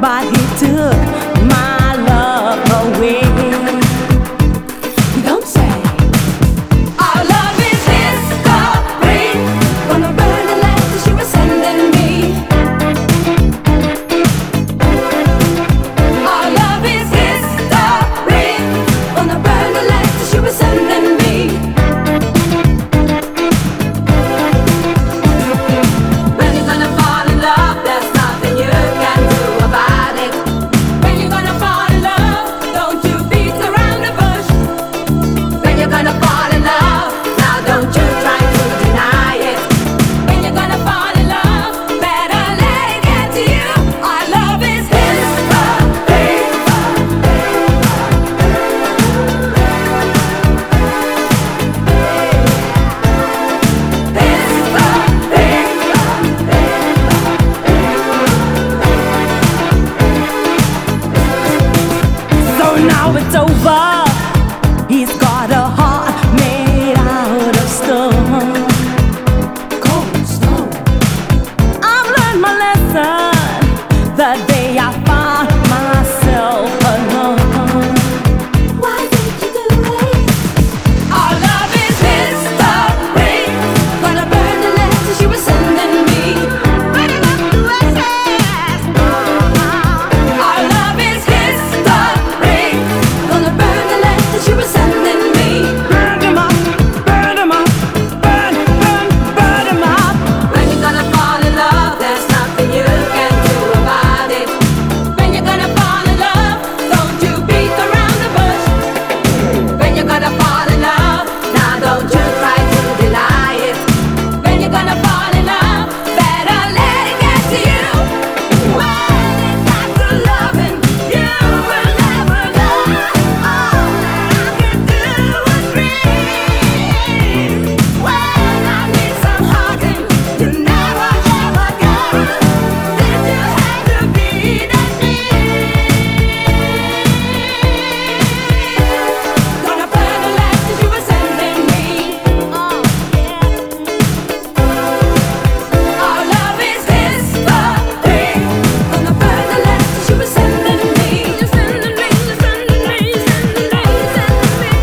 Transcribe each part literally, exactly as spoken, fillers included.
but he took my love away. You don't say. Our love is history. Gonna burn the letters you were sending me. Our love is history. Gonna burn the letters you were sending me. When you're gonna fall in love, there's nothing you can do about it. When you're gonna fall in love, don't you beat around the bush. When you're gonna fall in love, now don't you try to deny it. When you're gonna fall in love, better let it get to you. Our love is history. So now it's over. He's got a heart made out of stone. Cold stone. I've learned my lesson the day I found myself alone. Why did you do it? Our love is history. Gonna burn the letters you were sending me. Burning up the wishes. Our love is history. Gonna burn the letters you were sending me. Burn them up, burn them up, burn, burn, burn them up. When you're gonna fall in love, there's nothing you can do about it. When you're gonna fall in love, don't you beat around the bush. When you're gonna fall in love, now don't you try to deny it. When you're gonna fall in love, better let it get to you. When it comes to loving, you will never know. All that I can do is breathe. When I need some hugging, you never ever go. Did you have to be that Gonna burn the letters you were sending me. Oh yeah. Our love is history. Gonna burn the letters you were sending me. You sending me, you sending me, you sending me, you sending me.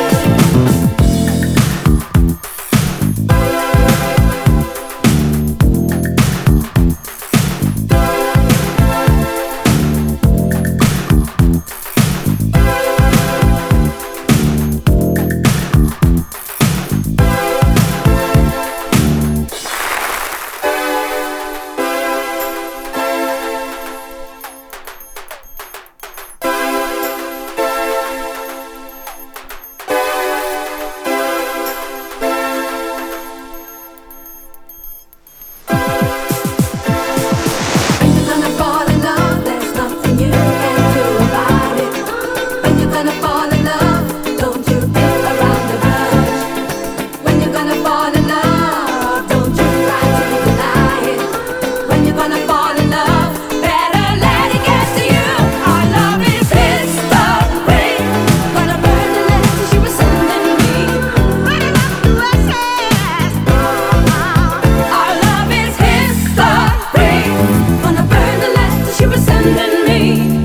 When you're gonna fall in love, there's nothing you can do about it. When you're gonna fall in love, don't you beat around the bush. When you're gonna fall in love, don't you try to deny it. When you're gonna fall in love, better let it get to you. Our love is history. Gonna burn the letters you were sending me. Burning up the wishes. Our love is history. Gonna burn the letters you were sending me.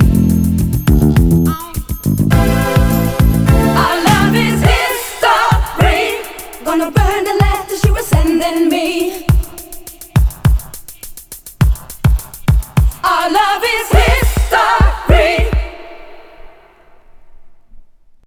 Our love is history. Gonna burn the letters you were sending me. Our love is history.